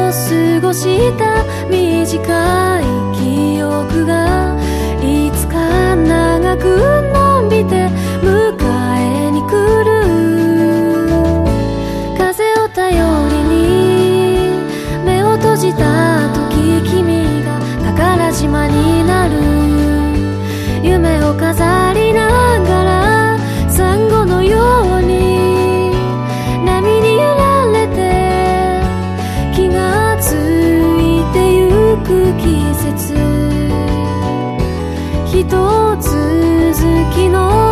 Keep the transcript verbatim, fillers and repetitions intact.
過ごした短い記憶がいつか長くのんびて迎えに来る。風を頼りに目を閉じた時、君が宝島になる。夢を飾りながらサンゴのように波に揺られて気がついてゆく季節、ひとつ月の